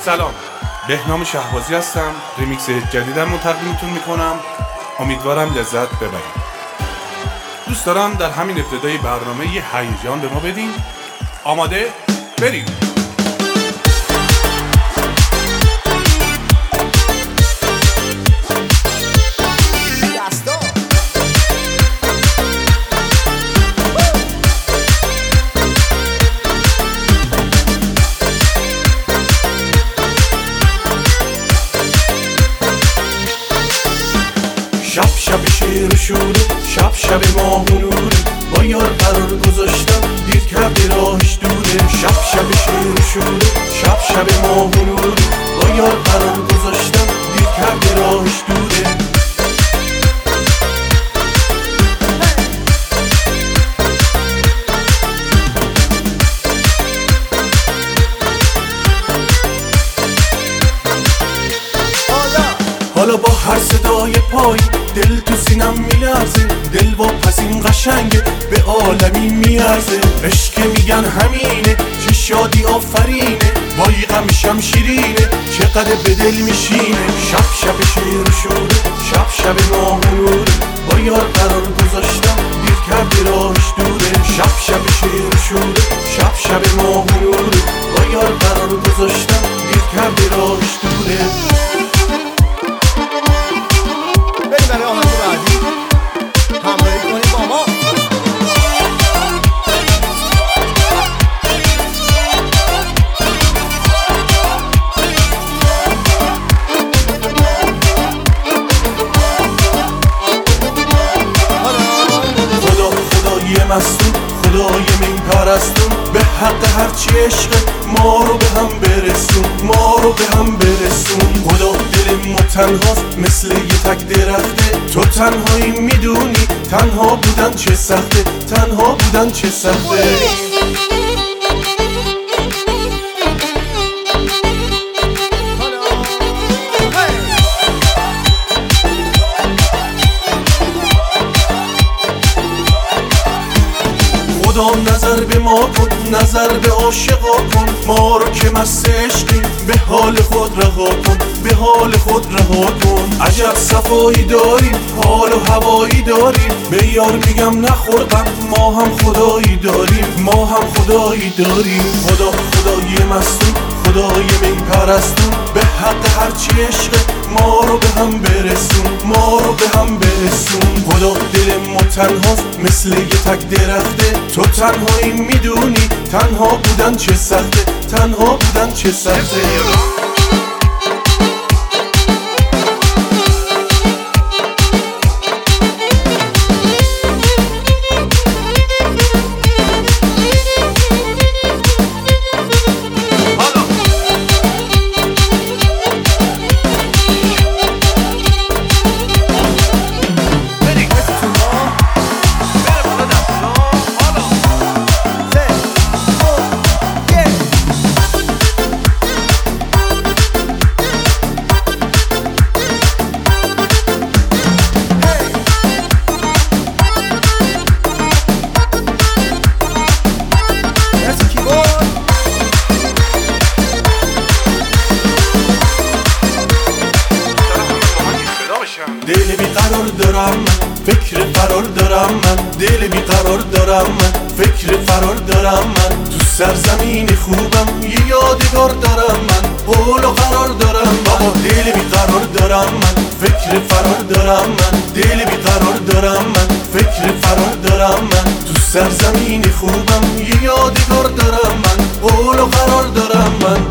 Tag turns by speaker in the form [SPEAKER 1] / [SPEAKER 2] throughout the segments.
[SPEAKER 1] سلام، بهنام شهبازی هستم. ریمیکس جدیدم رو تقدیمتون میکنم. امیدوارم لذت ببرید. دوست دارم در همین ابتدای برنامه یه هیجان به ما بدین. آماده؟ بریم.
[SPEAKER 2] شب شیر شوره، شب ماه و نوره، با یار قرار گذاشتم دیر کردی راهش دوره. شب شیر شوره، شب ماه و نوره، با یار قرار گذاشتم دیر کردی راهش دوره. حالا با هر صدای پای دل تو سینم میلرزه، دل واپس این قشنگه به عالمی میارزه. عشق میگن همینه، چه شادی آفرینه، وای غمشم شیرینه، چقدر به دل میشینه. شب شیر شوره، شب ماه و نوره، با یار قرار گذاشتم دیر کردی راهش دوره. شب شیر شوره، شب ماه و نوره، با یار قرار گذاشتم دیر کردی راهش دوره.
[SPEAKER 3] برای آهنگ بعدی همراهی کنید با ما.
[SPEAKER 2] خدای مستون، خدای من پرستون، به حق هرچی عشق ما رو به هم برسون، ما رو به هم برسون. خدا دل ما تنهاست مثل یه تک درخته، تو تنهایی میدونی تنها بودن چه سخته، تنها بودن چه سخته. خدا نظر به ما کن، نظر به عاشقا کن، ما رو که مست عشقیم به حال خود رها کن، به حال خود رها کن. عجب صفایی داریم، حال و هوایی داریم، به یار میگم نخورقم، ما هم خدایی داریم، ما هم خدایی داریم. خدای مستون، خدای من پرستون، به حق هرچی عشق ما رو به هم برسون، ما رو به هم برسون. خدا دل ما تنهاست مثل یه تک درخته، تو تنهایی میدونی تنها بودن چه سخته، تنها بودن چه سخته. دل بیقرار دارم من، فکر فرار دارم من، دل بیقرار دارم من، فکر فرار دارم من. تو سرزمین خوبم یه یادگار دارم من، قول و قرار دارم بابا. دل بیقرار دارم من، فکر فرار دارم من، دل بیقرار دارم من، فکر فرار دارم من. تو سرزمین خوبم یه یادگار دارم من، قول و قرار دارم من.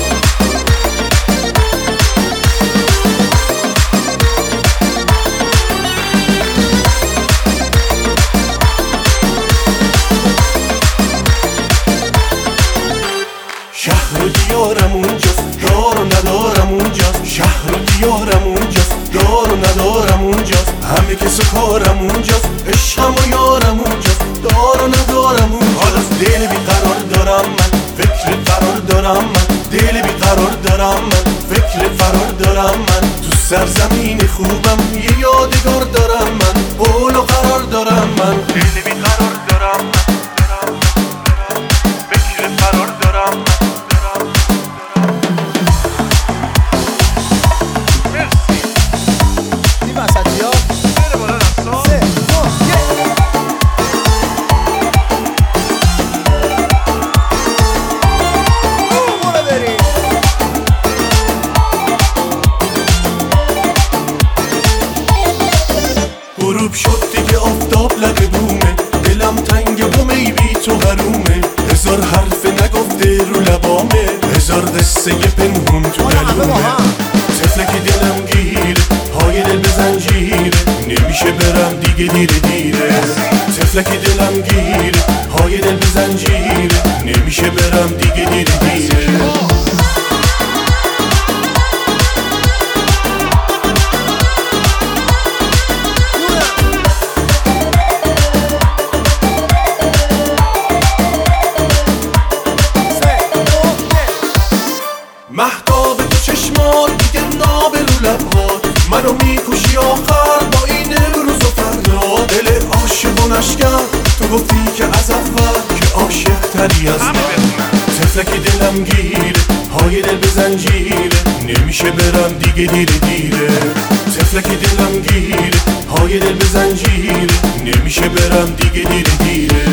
[SPEAKER 2] شهر و دیارم اونجاست، دار و ندارم اونجاست، شهر و دیارم اونجاست، دار و ندارم اونجاست، همه کس و کارم اونجاست، عشقم و یارم اونجاست، دار و ندارم اونجاست. دل بیقرار دارم من، فکر فرار دارم من، دل بیقرار دارم من، فکر فرار دارم من. تو سرزمین خوبم یه یادگار دارم من، قول و قرار دارم من. دل بیقرار دارم من، فکر فرار دارم من. زنده رو لبامه، هزار قصه پنهون تو دلومه. طفلکی دلم گیره، پای دل به زنجیره، نمیشه برم دیگه دیره دیره. طفلکی دلم گیره، پای دل به زنجیره، نمیشه برم دیگه دیره دیره. مهتاب تو چشمات دیگه ناب رو لبات، منو میکشی آخر با این امروز و فردا. دل عاشق و نشکن تو گفتی که از اول که عاشق تری از من. طفلکی دلم گیره، پای دل به زنجیره، نمیشه برم دیگه دیره دیره. طفلکی دلم گیره، پای دل به زنجیره، نمیشه برم دیگه دیره دیره.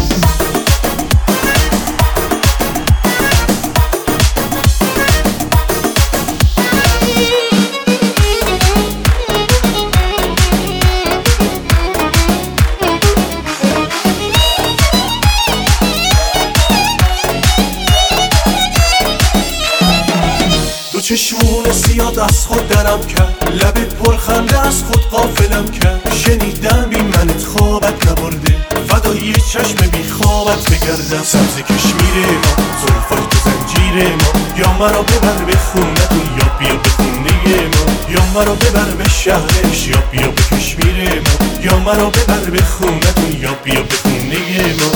[SPEAKER 2] چشمون سیاد از خود درم کرد، لبت پرخنده از خود غافلم کرد. شنیدم بی منت خوابت نبرده، فدای چشم بی خوابت بگردم. سبز کشمیر ما، زلفاش تو زنجیر ما، یا مرا ببر به خونتون یا بیا به خونه ما. یا مرا ببر به شهرش یا بیا به کشمیر ما، یا مرا ببر به خونتون یا بیا به خونه ما.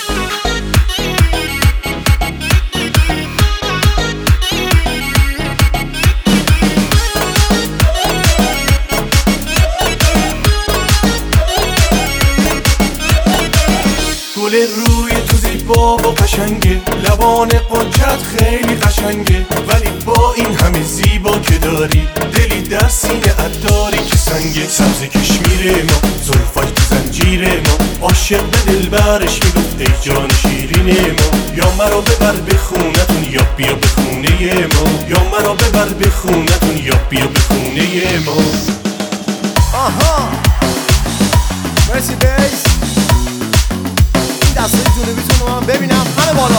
[SPEAKER 2] گل روی تو زیبا و قشنگه، لبان قنچت خیلی قشنگه، ولی با این همه زیبا که داری، دلی در سینه داری که سنگه. سبز کشمیر ما، زلفاش تو زنجیر ما، عاشق به دلبرش میگفت ای جان شیرین ما. یا مرا ببر به خونتون یا بیا به خونه ما، یا مرا ببر به خونتون یا بیا به خونه ما.
[SPEAKER 3] آها مرسی بیس. دستای جنوبیتون رو من ببینم همه بالا.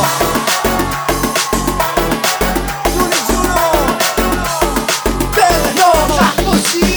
[SPEAKER 3] جونی جونو بهنام شهبازی.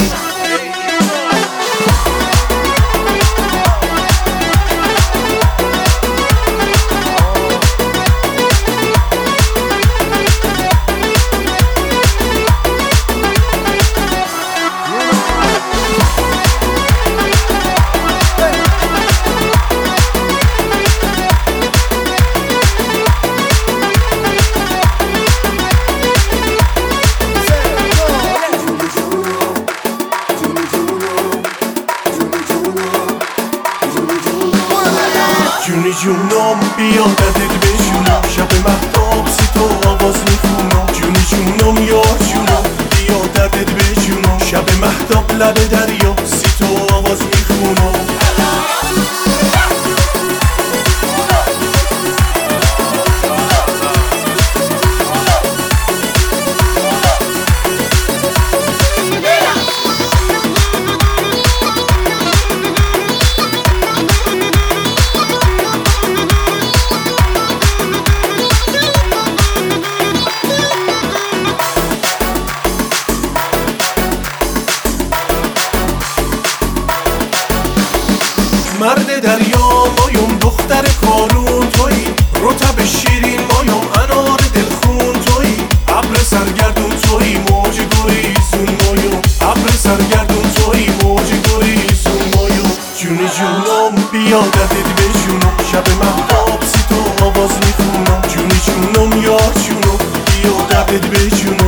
[SPEAKER 2] جونی جونم بیا دردت بجونم، شب مهتاب سی تو آواز میخونم. جونی جونم یار جونم بیا دردت بجونم، شب مهتاب لب دریا سی تو آواز میخونم. مرد دریا مایم، دختر کارون تویی، رطب شیرین مایم، انار دلخون تویی. ابر سرگردون تویی، موج گریزون مایم، ابر سرگردون تویی، موج گریزون مایم. جونی جونم بیا دردت بجونم، شب مهتاب سی تو آواز میخونم. جونی جونم یار جونم بیا دردت بجونم.